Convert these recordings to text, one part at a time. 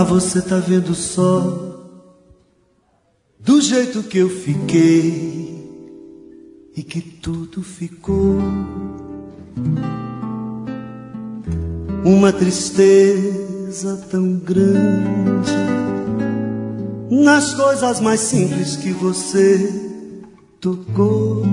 Ah, você tá vendo só do jeito que eu fiquei e que tudo ficou uma tristeza tão grande nas coisas mais simples que você tocou.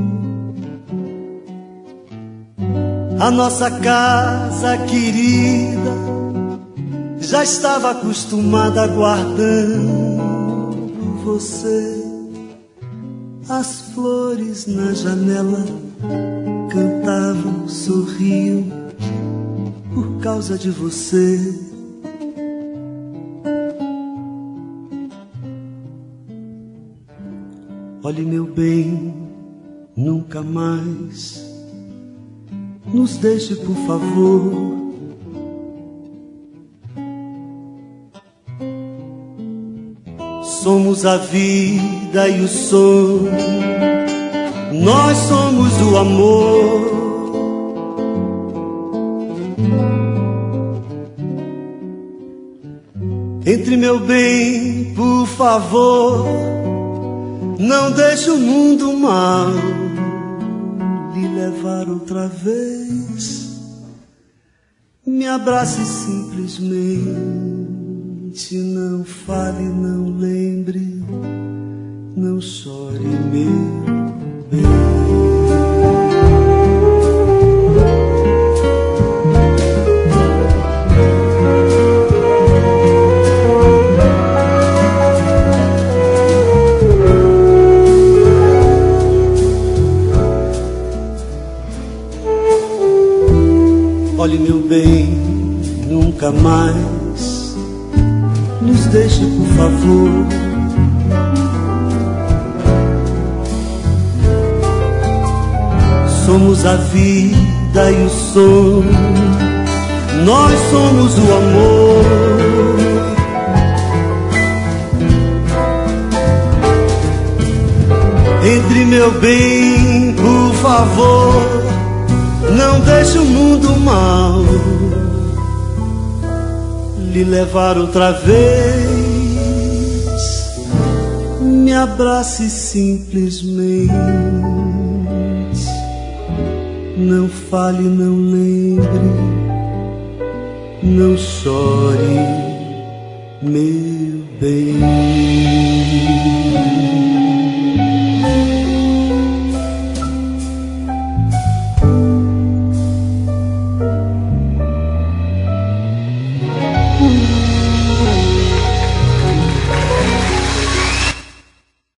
A nossa casa querida já estava acostumada aguardando você. As flores na janela cantavam, sorriam por causa de você. Olhe, meu bem, nunca mais nos deixe, por favor. Somos a vida e o som, nós somos o amor. Entre, meu bem, por favor, não deixe o mundo mal lhe levar outra vez. Me abrace simplesmente, não fale, não lembre, não chore, meu bem. Olhe, meu bem, nunca mais nos deixe, por favor. Somos a vida e o som, nós somos o amor. Entre, meu bem, por favor, não deixe o mundo mal lhe levar outra vez. Me abrace simplesmente, não fale, não lembre, não chore, meu bem.